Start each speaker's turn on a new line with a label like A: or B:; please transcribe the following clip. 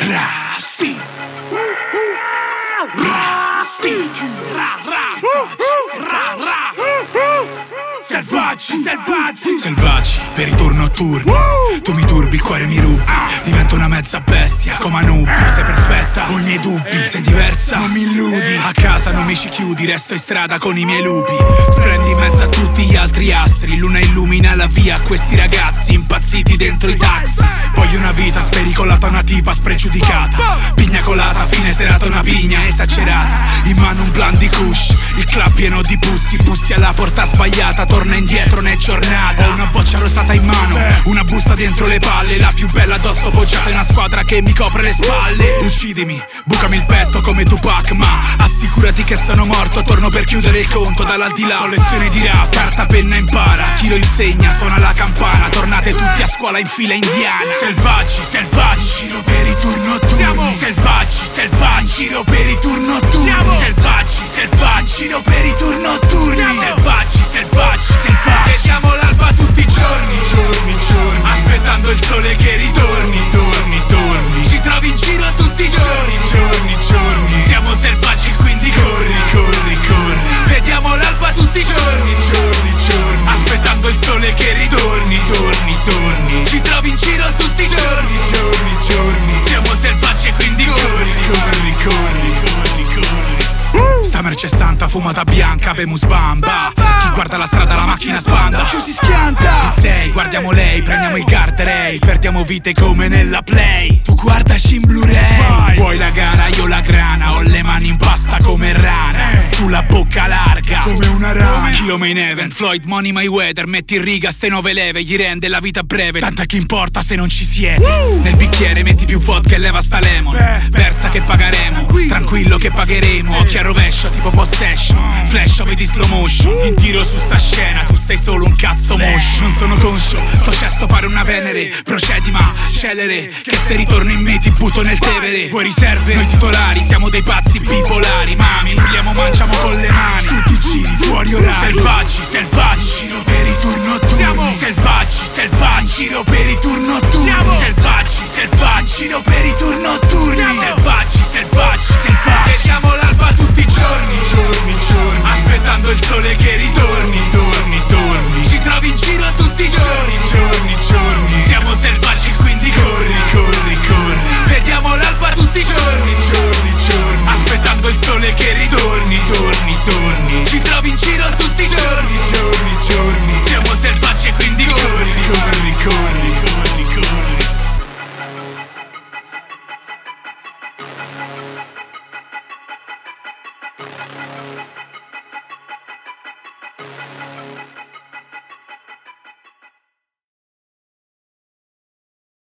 A: Rasti Rasti Selvaggi per i tour notturni. Tu mi turbi, il cuore mi rubi. Divento una mezza bestia, come Anubi. Sei perfetta, ho i miei dubbi. Sei diversa, non mi illudi. A casa non mi ci chiudi, resto in strada con i miei lupi. Splendi in mezzo a tutti gli altri astri. Luna illumina la via a questi ragazzi impazziti dentro i taxi. Voglio una vita spericolata, una tipa spregiudicata. Pigna colata, fine serata una pigna esagerata. In mano un blandi kush, il club pieno di pussi alla porta sbagliata. Torna indietro nel giornata. Ho una boccia rosata in mano, una busta dentro le palle. La più bella addosso poggiata in una squadra che mi copre le spalle. Uccidimi, bucami il petto come Tupac, ma assicurati che sono morto. Torno per chiudere il conto dall'aldilà. Ho lezioni di rap, carta penna impara. Chi lo insegna suona la campana. Tornate tutti a scuola in fila indiana. Selvaggi, selvaggi, giro per i tour notturni. Selvaggi, selvaggi, giro per i tour notturni. Selvaggi, selvaggi, giro per i tour notturni. Selvaggi, selvaggi, selvaggi. Vediamo l'alba tutti i giorni, giorni, giorni. Aspettando il sole che ritorni, torni, torni. Ci trovi in giro tutti i giorni, giorni, giorni. Siamo selvaggi quindi corri, corri, corri. Vediamo l'alba tutti i giorni, giorni, giorni. Aspettando il sole che ritorni, torni, torni. Ci trovi in giro tutti i giorni, giorni, giorni. Siamo selvaggi quindi corri, corri, corri, corri, corri. Sta merce santa fumata bianca, bemus bamba. Chi guarda la strada la macchina sbanda. Chi si schianta? In sei, guardiamo lei, prendiamo il guardrail. Perdiamo vite come nella play. Tu guardaci in Blu-ray. Vuoi la gara, io la grana. Ho le mani in pasta come rana. Tu la bocca larga come una rana. Kilo Main Event, Floyd Money Mayweather. Metti in riga ste 9 leve, gli rende la vita breve. Tanta che importa se non ci siete. Nel bicchiere metti più vodka e leva sta lemon. Versa che pagheremo, tranquillo che pagheremo. Occhi a rovescio tipo Possession. Flash vedi slow motion. In tiro su sta scena, tu sei solo un cazzo moscio. Non sono conscio, sto cesso pare una venere. Procedi ma celere, che se ritorno in me ti butto nel Tevere. Vuoi riserve? Noi titolari, siamo dei pazzi bipolari. Mami, urliamo, mangiamo con le mani. Su ti giri, fuori orari. Selvaggi, selvaggi, giro per i tour notturni. Selvaggi, selvaggi, giro per i tour notturni. Selvaggi, selvaggi, giro per i tour